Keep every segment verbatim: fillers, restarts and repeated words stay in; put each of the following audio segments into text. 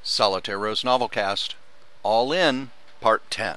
Solitaire Rose Novelcast, All In, Part ten.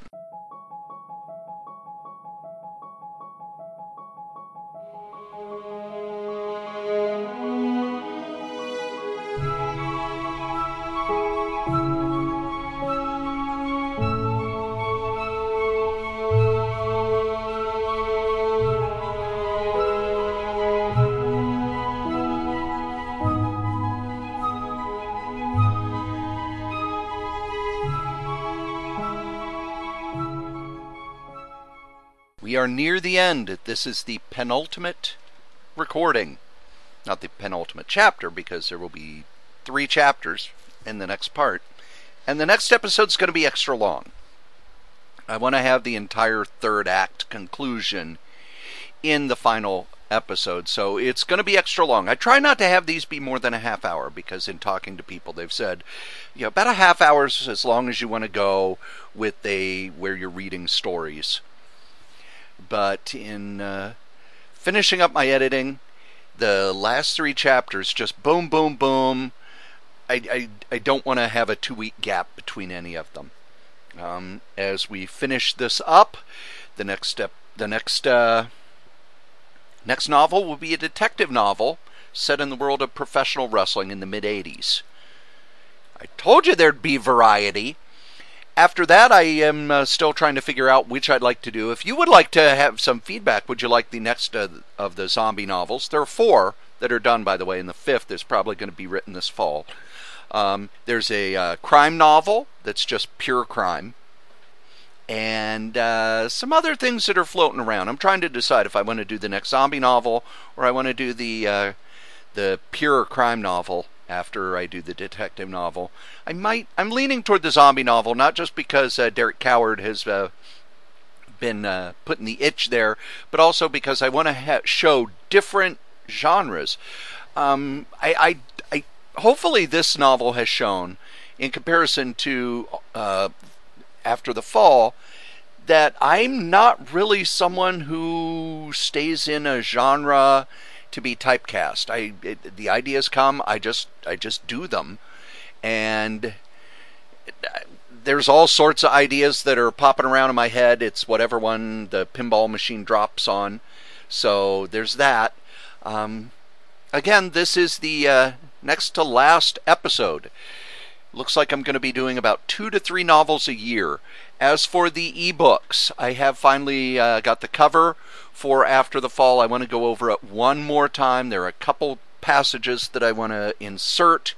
We are near the end. This is the penultimate recording. Not the penultimate chapter, because there will be three chapters in the next part. And the next episode's going to be extra long. I want to have the entire third act conclusion in the final episode, so it's going to be extra long. I try not to have these be more than a half hour, because in talking to people, they've said, you know, about a half hour is as long as you want to go with a where you're reading stories. But in uh, finishing up my editing, the last three chapters, just boom, boom, boom. I, I, I don't want to have a two-week gap between any of them. Um, as we finish this up, the next step, the next uh, next novel will be a detective novel set in the world of professional wrestling in the mid eighties. I told you there'd be variety. After that, I am uh, still trying to figure out which I'd like to do. If you would like to have some feedback, would you like the next uh, of the zombie novels? There are four that are done, by the way, and the fifth is probably going to be written this fall. Um, there's a uh, crime novel that's just pure crime. And uh, some other things that are floating around. I'm trying to decide if I want to do the next zombie novel or I want to do the uh, the pure crime novel after I do the detective novel. I might, I'm leaning toward the zombie novel, not just because uh, Derek Coward has uh, been uh, putting the itch there, but also because I want to ha- show different genres. Um, I, I, I, hopefully this novel has shown, in comparison to uh, After the Fall, that I'm not really someone who stays in a genre to be typecast. I it, the ideas come, I just I just do them, and there's all sorts of ideas that are popping around in my head. It's whatever one the pinball machine drops on. So there's that. Um, again, this is the uh, next to last episode. Looks like I'm going to be doing about two to three novels a year. As for the ebooks, I have finally uh, got the cover for After the Fall. I want to go over it one more time. There are a couple passages that I want to insert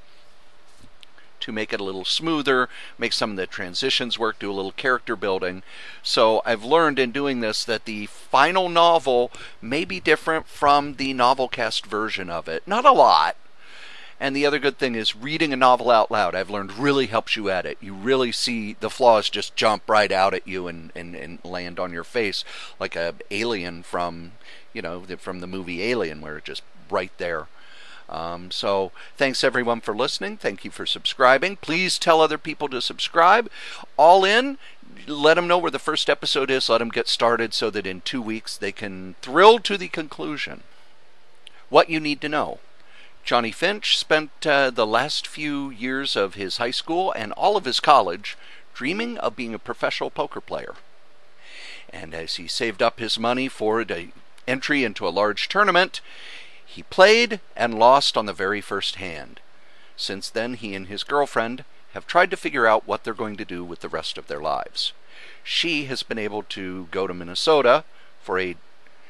to make it a little smoother, make some of the transitions work, do a little character building. So I've learned in doing this that the final novel may be different from the novelcast version of it. Not a lot. And the other good thing is reading a novel out loud, I've learned, really helps you at it. You really see the flaws just jump right out at you and, and, and land on your face like a alien from, you know, from the movie Alien, where it's just right there. Um, so thanks everyone for listening. Thank you for subscribing. Please tell other people to subscribe. All In, let them know where the first episode is. Let them get started so that in two weeks they can thrill to the conclusion. What you need to know. Johnny Finch spent uh, the last few years of his high school and all of his college dreaming of being a professional poker player. And as he saved up his money for the entry into a large tournament, he played and lost on the very first hand. Since then, he and his girlfriend have tried to figure out what they're going to do with the rest of their lives. She has been able to go to Minnesota for a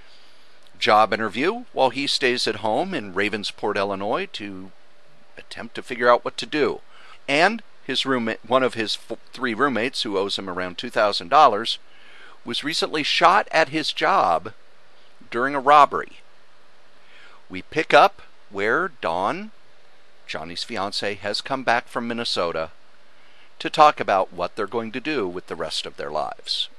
job interview while he stays at home in Ravensport, Illinois, to attempt to figure out what to do. And his roommate, one of his f- three roommates, who owes him around two thousand dollars, was recently shot at his job during a robbery. We pick up where Dawn, Johnny's fiance, has come back from Minnesota to talk about what they're going to do with the rest of their lives.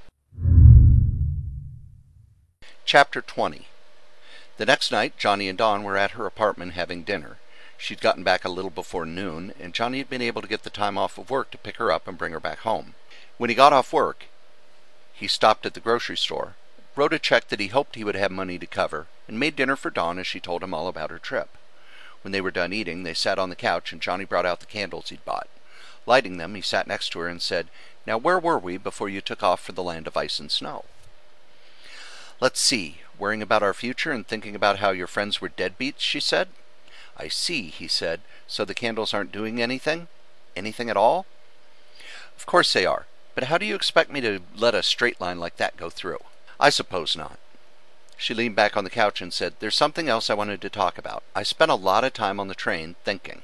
Chapter twenty. The next night, Johnny and Dawn were at her apartment having dinner. She'd gotten back a little before noon, and Johnny had been able to get the time off of work to pick her up and bring her back home. When he got off work, he stopped at the grocery store, wrote a check that he hoped he would have money to cover, and made dinner for Dawn as she told him all about her trip. When they were done eating, they sat on the couch, and Johnny brought out the candles he'd bought. Lighting them, he sat next to her and said, "Now where were we before you took off for the land of ice and snow?" "Let's see, worrying about our future and thinking about how your friends were deadbeats," she said. "I see," he said. "So the candles aren't doing anything? Anything at all?" "Of course they are. But how do you expect me to let a straight line like that go through?" "I suppose not." She leaned back on the couch and said, "There's something else I wanted to talk about. I spent a lot of time on the train thinking."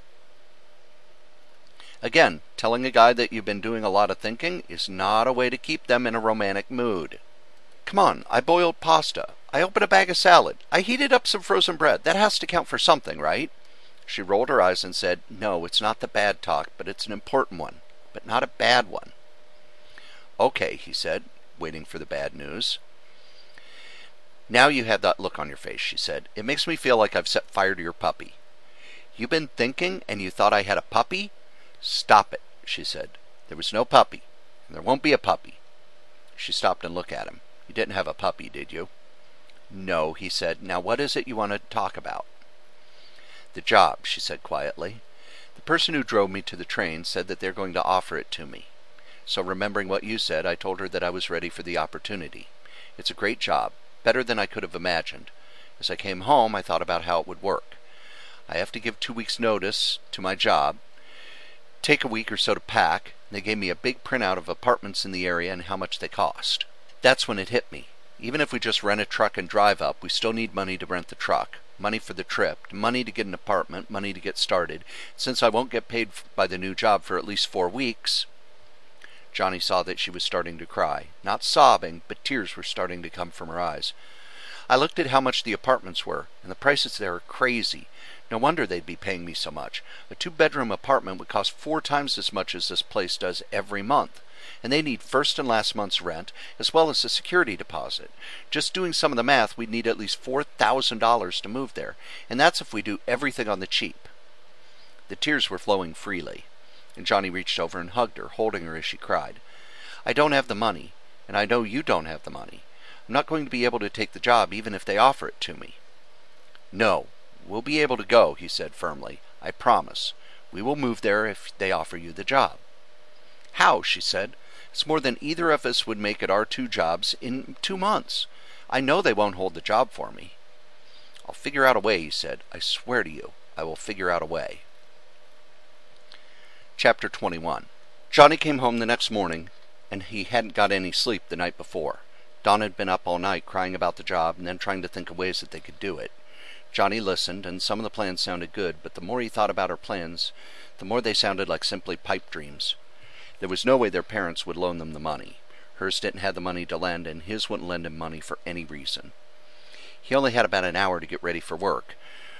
Again, telling a guy that you've been doing a lot of thinking is not a way to keep them in a romantic mood. "Come on, I boiled pasta. I opened a bag of salad. I heated up some frozen bread. That has to count for something, right?" She rolled her eyes and said, "No, it's not the bad talk, but it's an important one. But not a bad one." "Okay," he said, waiting for the bad news. "Now you have that look on your face," she said. "It makes me feel like I've set fire to your puppy." "You've been thinking and you thought I had a puppy?" "Stop it," she said. "There was no puppy, and there won't be a puppy." She stopped and looked at him. "You didn't have a puppy, did you?" "No," he said. "Now what is it you want to talk about?" "The job," she said quietly. "The person who drove me to the train said that they're going to offer it to me. So remembering what you said, I told her that I was ready for the opportunity. It's a great job, better than I could have imagined. As I came home, I thought about how it would work. I have to give two weeks' notice to my job, take a week or so to pack. They gave me a big printout of apartments in the area and how much they cost. That's when it hit me. Even if we just rent a truck and drive up, we still need money to rent the truck, money for the trip, money to get an apartment, money to get started. Since I won't get paid by the new job for at least four weeks... Johnny saw that she was starting to cry. Not sobbing, but tears were starting to come from her eyes. "I looked at how much the apartments were, and the prices there are crazy. No wonder they'd be paying me so much. A two-bedroom apartment would cost four times as much as this place does every month. And they need first and last month's rent, as well as a security deposit. Just doing some of the math, we'd need at least four thousand dollars to move there, and that's if we do everything on the cheap." The tears were flowing freely, and Johnny reached over and hugged her, holding her as she cried. "I don't have the money, and I know you don't have the money. I'm not going to be able to take the job even if they offer it to me." "No, we'll be able to go," he said firmly. "I promise. We will move there if they offer you the job." "How?" she said. "It's more than either of us would make at our two jobs in two months. I know they won't hold the job for me." "I'll figure out a way," he said. "I swear to you, I will figure out a way." Chapter twenty-one. Johnny came home the next morning, and he hadn't got any sleep the night before. Dawn had been up all night crying about the job and then trying to think of ways that they could do it. Johnny listened, and some of the plans sounded good, but the more he thought about her plans, the more they sounded like simply pipe dreams. There was no way their parents would loan them the money. Hers didn't have the money to lend, and his wouldn't lend him money for any reason. He only had about an hour to get ready for work,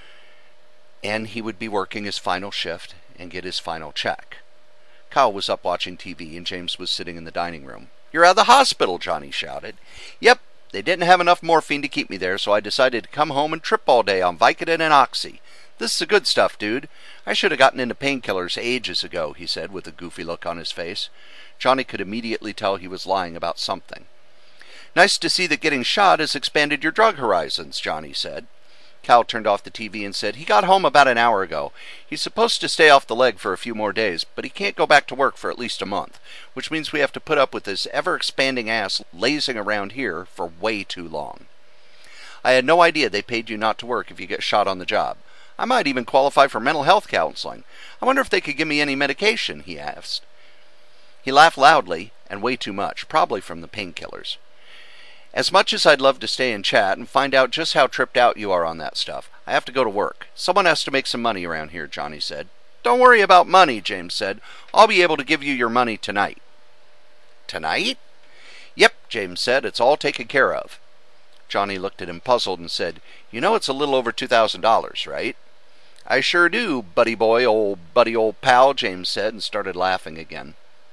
and he would be working his final shift and get his final check. Kyle was up watching T V, and James was sitting in the dining room. "You're out of the hospital," Johnny shouted. "Yep, they didn't have enough morphine to keep me there, so I decided to come home and trip all day on Vicodin and Oxy. This is the good stuff, dude. I should have gotten into painkillers ages ago," he said with a goofy look on his face. Johnny could immediately tell he was lying about something. "Nice to see that getting shot has expanded your drug horizons," Johnny said. Cal turned off the T V and said, "He got home about an hour ago. He's supposed to stay off the leg for a few more days, but he can't go back to work for at least a month, which means we have to put up with his ever-expanding ass lazing around here for way too long. I had no idea they paid you not to work if you get shot on the job. I might even qualify for mental health counseling. I wonder if they could give me any medication," he asked. He laughed loudly, and way too much, probably from the painkillers. "As much as I'd love to stay and chat and find out just how tripped out you are on that stuff, I have to go to work. Someone has to make some money around here," Johnny said. "Don't worry about money," James said. "I'll be able to give you your money tonight." "Tonight?" "Yep," James said. "It's all taken care of." Johnny looked at him puzzled and said, "You know it's a little over two thousand dollars, right?" "I sure do, buddy boy, old buddy old pal," James said, and started laughing again.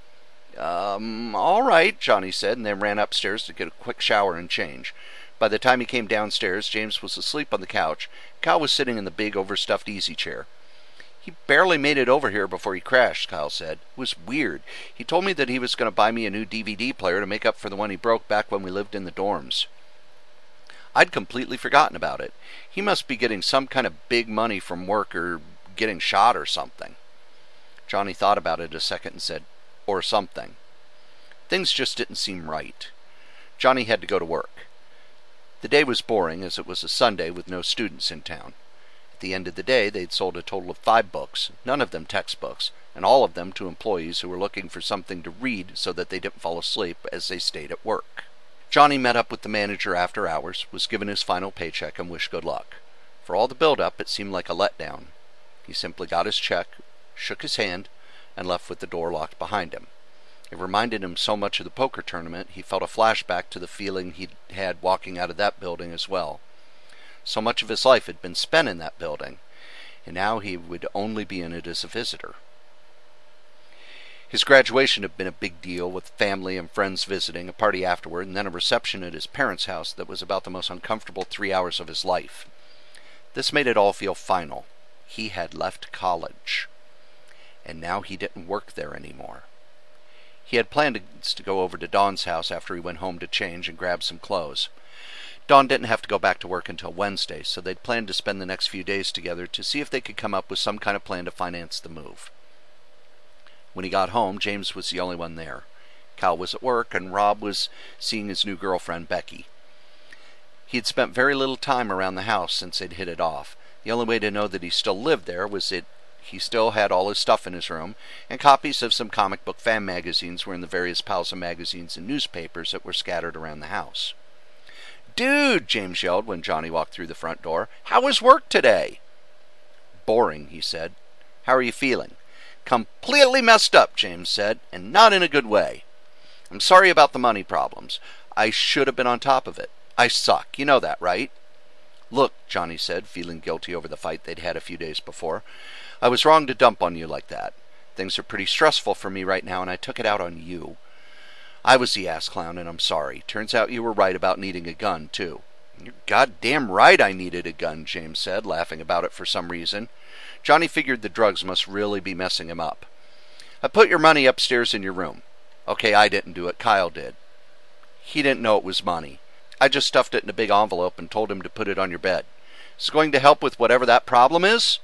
Um, all right, Johnny said, and then ran upstairs to get a quick shower and change. By the time he came downstairs, James was asleep on the couch. Kyle was sitting in the big, overstuffed easy chair. "He barely made it over here before he crashed," Kyle said. "It was weird. He told me that he was going to buy me a new D V D player to make up for the one he broke back when we lived in the dorms. I'd completely forgotten about it. He must be getting some kind of big money from work or getting shot or something." Johnny thought about it a second and said, or something. Things just didn't seem right. Johnny had to go to work. The day was boring, as it was a Sunday with no students in town. At the end of the day, they'd sold a total of five books, none of them textbooks, and all of them to employees who were looking for something to read so that they didn't fall asleep as they stayed at work. Johnny met up with the manager after hours, was given his final paycheck, and wished good luck. For all the build-up, it seemed like a letdown. He simply got his check, shook his hand, and left with the door locked behind him. It reminded him so much of the poker tournament, he felt a flashback to the feeling he'd had walking out of that building as well. So much of his life had been spent in that building, and now he would only be in it as a visitor. His graduation had been a big deal, with family and friends visiting, a party afterward, and then a reception at his parents' house that was about the most uncomfortable three hours of his life. This made it all feel final. He had left college, and now he didn't work there anymore. He had planned to go over to Dawn's house after he went home to change and grab some clothes. Dawn didn't have to go back to work until Wednesday, so they'd planned to spend the next few days together to see if they could come up with some kind of plan to finance the move. When he got home, James was the only one there. Cal was at work, and Rob was seeing his new girlfriend, Becky. He had spent very little time around the house since they'd hit it off. The only way to know that he still lived there was that he still had all his stuff in his room, and copies of some comic book fan magazines were in the various piles of magazines and newspapers that were scattered around the house. "Dude," James yelled when Johnny walked through the front door, "how was work today?" "Boring," he said. "How are you feeling?" "Completely messed up," James said, "and not in a good way. I'm sorry about the money problems. I should have been on top of it. I suck. You know that, right?" "Look," Johnny said, feeling guilty over the fight they'd had a few days before, "I was wrong to dump on you like that. Things are pretty stressful for me right now, and I took it out on you. I was the ass clown, and I'm sorry. Turns out you were right about needing a gun, too." "You're goddamn right I needed a gun," James said, laughing about it for some reason. Johnny figured the drugs must really be messing him up. "I put your money upstairs in your room." "Okay, I didn't do it. Kyle did." "He didn't know it was money. I just stuffed it in a big envelope and told him to put it on your bed. Is it going to help with whatever that problem is?"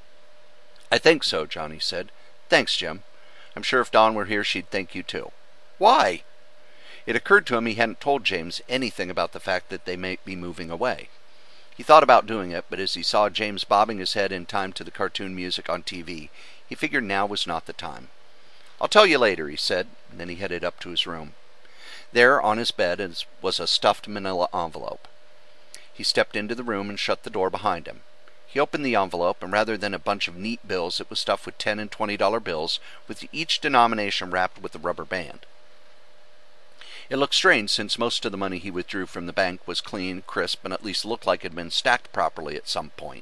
"I think so," Johnny said. "Thanks, Jim. I'm sure if Dawn were here, she'd thank you too." "Why?" It occurred to him he hadn't told James anything about the fact that they might be moving away. He thought about doing it, but as he saw James bobbing his head in time to the cartoon music on T V, he figured now was not the time. "I'll tell you later," he said, and then he headed up to his room. There, on his bed, was a stuffed manila envelope. He stepped into the room and shut the door behind him. He opened the envelope, and rather than a bunch of neat bills, it was stuffed with ten and twenty dollar bills, with each denomination wrapped with a rubber band. It looked strange, since most of the money he withdrew from the bank was clean, crisp, and at least looked like it had been stacked properly at some point.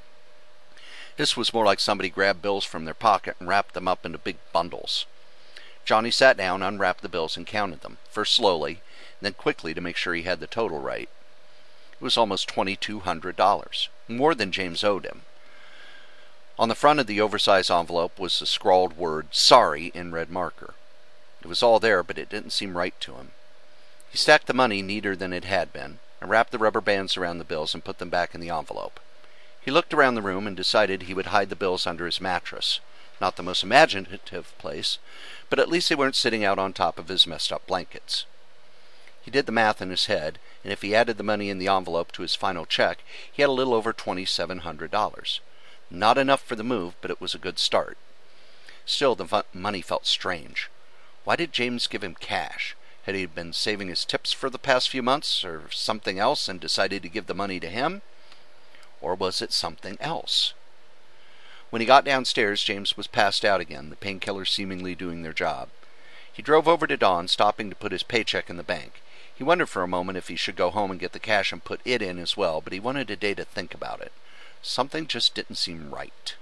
This was more like somebody grabbed bills from their pocket and wrapped them up into big bundles. Johnny sat down, unwrapped the bills, and counted them, first slowly, and then quickly to make sure he had the total right. It was almost twenty-two hundred dollars, more than James owed him. On the front of the oversized envelope was the scrawled word, "Sorry," in red marker. It was all there, but it didn't seem right to him. He stacked the money neater than it had been, and wrapped the rubber bands around the bills and put them back in the envelope. He looked around the room and decided he would hide the bills under his mattress. Not the most imaginative place, but at least they weren't sitting out on top of his messed up blankets. He did the math in his head, and if he added the money in the envelope to his final check, he had a little over twenty-seven hundred dollars. Not enough for the move, but it was a good start. Still, the money felt strange. Why did James give him cash? Had he been saving his tips for the past few months, or something else, and decided to give the money to him? Or was it something else? When he got downstairs, James was passed out again, the painkillers seemingly doing their job. He drove over to Dawn, stopping to put his paycheck in the bank. He wondered for a moment if he should go home and get the cash and put it in as well, but he wanted a day to think about it. Something just didn't seem right.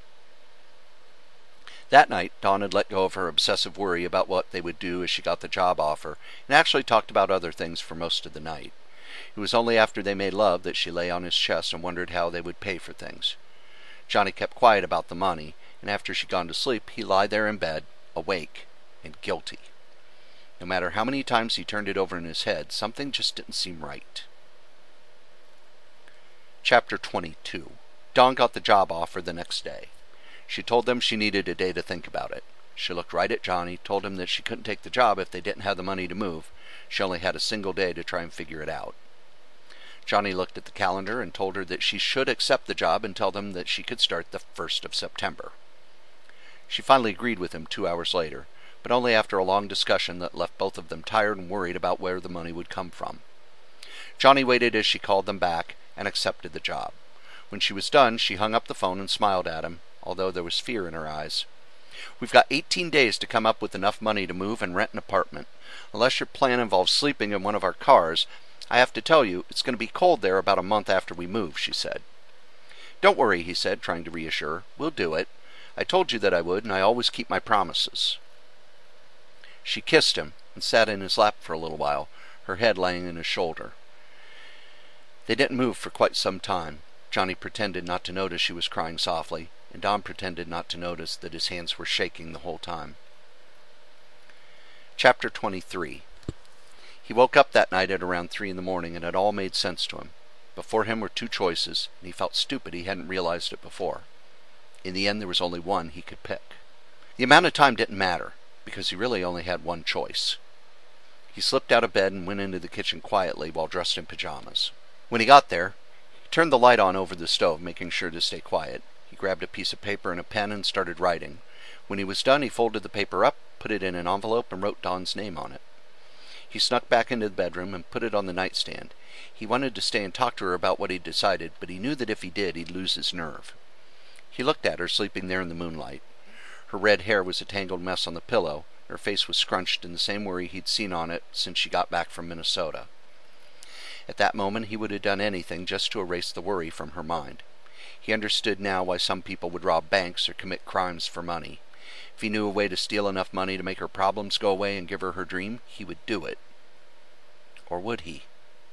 That night, Dawn had let go of her obsessive worry about what they would do as she got the job offer, and actually talked about other things for most of the night. It was only after they made love that she lay on his chest and wondered how they would pay for things. Johnny kept quiet about the money, and after she'd gone to sleep, he lay there in bed, awake and guilty. No matter how many times he turned it over in his head, something just didn't seem right. Chapter twenty-two. Dawn got the job offer the next day. She told them she needed a day to think about it. She looked right at Johnny, told him that she couldn't take the job if they didn't have the money to move. She only had a single day to try and figure it out. Johnny looked at the calendar and told her that she should accept the job and tell them that she could start the first of September. She finally agreed with him two hours later, but only after a long discussion that left both of them tired and worried about where the money would come from. Johnny waited as she called them back and accepted the job. When she was done, she hung up the phone and smiled at him, although there was fear in her eyes. "We've got eighteen days to come up with enough money to move and rent an apartment. Unless your plan involves sleeping in one of our cars, I have to tell you, it's going to be cold there about a month after we move," she said. "Don't worry," he said, trying to reassure her. "We'll do it. I told you that I would, and I always keep my promises." She kissed him and sat in his lap for a little while, her head laying on his shoulder. They didn't move for quite some time. Johnny pretended not to notice she was crying softly, and Don pretended not to notice that his hands were shaking the whole time. Chapter twenty-three. He woke up that night at around three in the morning, and it all made sense to him. Before him were two choices, and he felt stupid he hadn't realized it before. In the end, there was only one he could pick. The amount of time didn't matter, because he really only had one choice. He slipped out of bed and went into the kitchen quietly while dressed in pajamas. When he got there, he turned the light on over the stove, making sure to stay quiet. He grabbed a piece of paper and a pen and started writing. When he was done, he folded the paper up, put it in an envelope, and wrote Dawn's name on it. He snuck back into the bedroom and put it on the nightstand. He wanted to stay and talk to her about what he'd decided, but he knew that if he did, he'd lose his nerve. He looked at her, sleeping there in the moonlight. Her red hair was a tangled mess on the pillow. Her face was scrunched in the same worry he'd seen on it since she got back from Minnesota. At that moment, he would have done anything just to erase the worry from her mind. He understood now why some people would rob banks or commit crimes for money. If he knew a way to steal enough money to make her problems go away and give her her dream, he would do it. Or would he?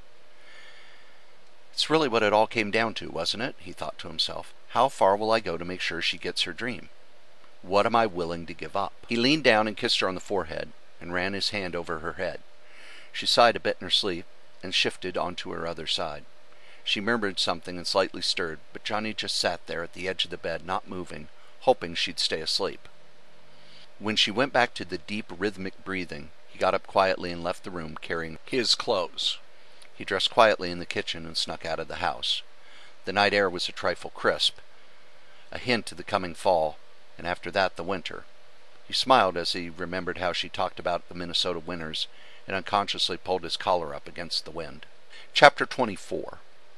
It's really what it all came down to, wasn't it? He thought to himself. How far will I go to make sure she gets her dream? What am I willing to give up? He leaned down and kissed her on the forehead and ran his hand over her head. She sighed a bit in her sleep and shifted onto her other side. She murmured something and slightly stirred, but Johnny just sat there at the edge of the bed, not moving, hoping she'd stay asleep. When she went back to the deep, rhythmic breathing, he got up quietly and left the room, carrying his clothes. He dressed quietly in the kitchen and snuck out of the house. The night air was a trifle crisp, a hint of the coming fall, and after that the winter. He smiled as he remembered how she talked about the Minnesota winters, and unconsciously pulled his collar up against the wind. Chapter twenty-four.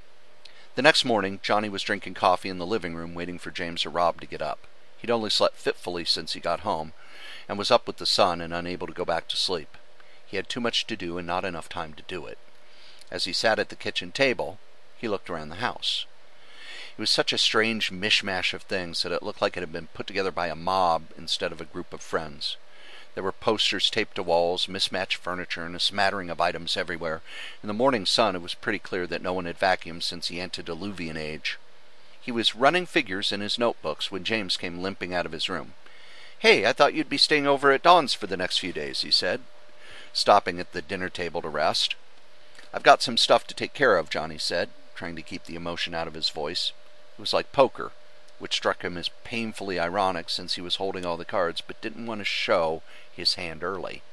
The next morning, Johnny was drinking coffee in the living room, waiting for James or Rob to get up. He'd only slept fitfully since he got home, and was up with the sun and unable to go back to sleep. He had too much to do and not enough time to do it. As he sat at the kitchen table, he looked around the house. It was such a strange mishmash of things that it looked like it had been put together by a mob instead of a group of friends. There were posters taped to walls, mismatched furniture, and a smattering of items everywhere. In the morning sun, it was pretty clear that no one had vacuumed since the antediluvian age. He was running figures in his notebooks when James came limping out of his room. "Hey, I thought you'd be staying over at Dawn's for the next few days," he said, stopping at the dinner table to rest. "I've got some stuff to take care of," Johnny said, trying to keep the emotion out of his voice. It was like poker, which struck him as painfully ironic since he was holding all the cards but didn't want to show his hand early.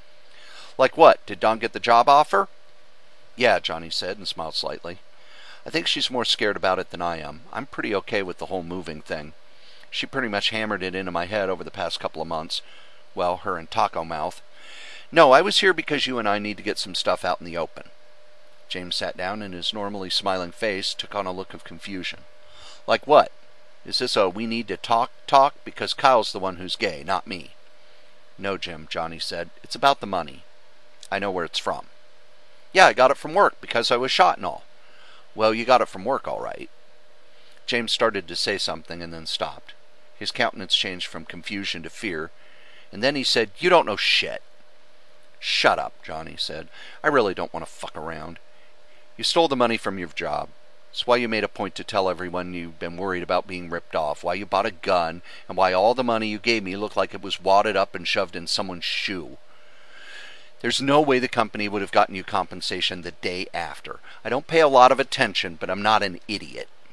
"Like what? Did Dawn get the job offer?" "Yeah," Johnny said and smiled slightly. "I think she's more scared about it than I am. I'm pretty okay with the whole moving thing. She pretty much hammered it into my head over the past couple of months. Well, her and Taco Mouth. No, I was here because you and I need to get some stuff out in the open." James sat down and his normally smiling face took on a look of confusion. "Like what? Is this a we need to talk talk? Because Kyle's the one who's gay, not me." "No, Jim," Johnny said. "It's about the money. I know where it's from." "Yeah, I got it from work because I was shot and all." "Well, you got it from work, all right." James started to say something and then stopped. His countenance changed from confusion to fear, and then he said, "You don't know shit." "Shut up," Johnny said. "I really don't want to fuck around. You stole the money from your job. It's why you made a point to tell everyone you've been worried about being ripped off, why you bought a gun, and why all the money you gave me looked like it was wadded up and shoved in someone's shoe. There's no way the company would have gotten you compensation the day after. I don't pay a lot of attention, but I'm not an idiot."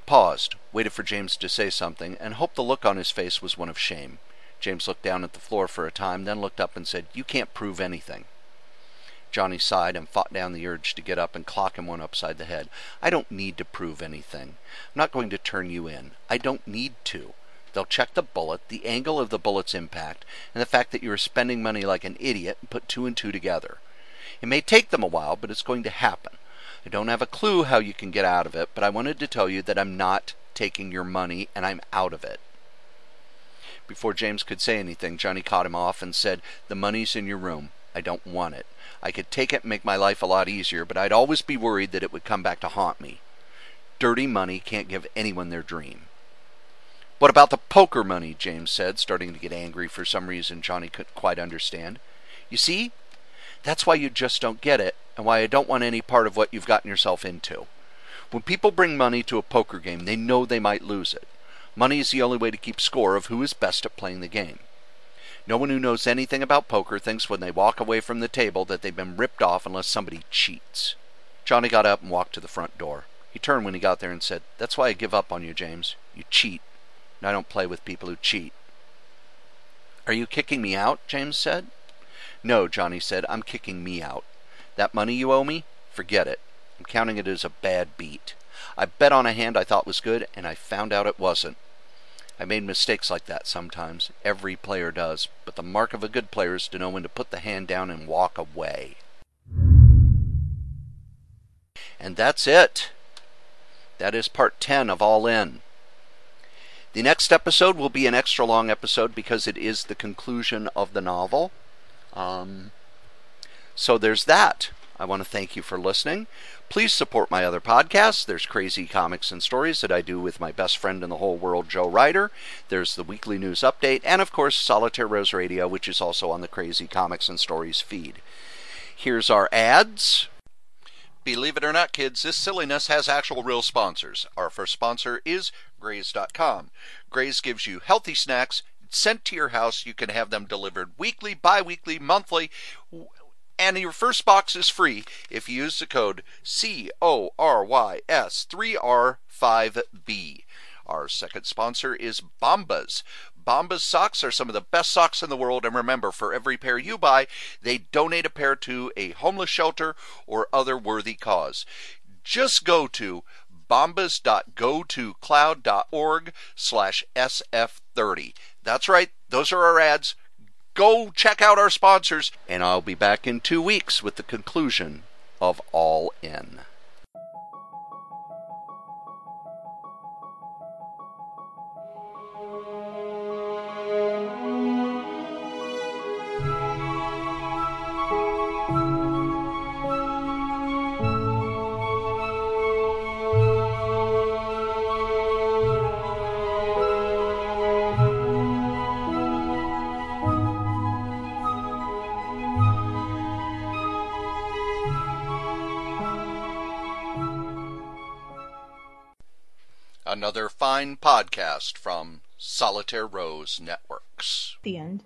paused, waited for James to say something, and hoped the look on his face was one of shame. James looked down at the floor for a time, then looked up and said, "You can't prove anything." Johnny sighed and fought down the urge to get up and clock him one upside the head. "I don't need to prove anything. I'm not going to turn you in. I don't need to. They'll check the bullet, the angle of the bullet's impact, and the fact that you were spending money like an idiot and put two and two together. It may take them a while, but it's going to happen. I don't have a clue how you can get out of it, but I wanted to tell you that I'm not taking your money and I'm out of it." Before James could say anything, Johnny caught him off and said, "The money's in your room. I don't want it. I could take it and make my life a lot easier, but I'd always be worried that it would come back to haunt me. Dirty money can't give anyone their dream." "What about the poker money?" James said, starting to get angry for some reason Johnny couldn't quite understand. "You see, that's why you just don't get it, and why I don't want any part of what you've gotten yourself into. When people bring money to a poker game, they know they might lose it. Money is the only way to keep score of who is best at playing the game. No one who knows anything about poker thinks when they walk away from the table that they've been ripped off unless somebody cheats." Johnny got up and walked to the front door. He turned when he got there and said, "That's why I give up on you, James. You cheat, and I don't play with people who cheat." "Are you kicking me out?" James said. "No," Johnny said, "I'm kicking me out. That money you owe me, forget it. I'm counting it as a bad beat. I bet on a hand I thought was good, and I found out it wasn't. I made mistakes like that sometimes. Every player does. But the mark of a good player is to know when to put the hand down and walk away." And that's it. That is part ten of All In. The next episode will be an extra long episode because it is the conclusion of the novel. Um, so there's that. I want to thank you for listening. Please support my other podcasts. There's Crazy Comics and Stories that I do with my best friend in the whole world, Joe Ryder. There's the Weekly News Update. And, of course, Solitaire Rose Radio, which is also on the Crazy Comics and Stories feed. Here's our ads. Believe it or not, kids, this silliness has actual real sponsors. Our first sponsor is Graze dot com. Graze gives you healthy snacks sent to your house. You can have them delivered weekly, bi-weekly, monthly, and your first box is free if you use the code C O R Y S three R five B. Our second sponsor is Bombas. Bombas socks are some of the best socks in the world, and remember, for every pair you buy, they donate a pair to a homeless shelter or other worthy cause. Just go to bombas dot go to cloud dot org slash S F thirty. That's right, those are our ads. Go check out our sponsors, and I'll be back in two weeks with the conclusion of All In. Another fine podcast from Solitaire Rose Networks. The end.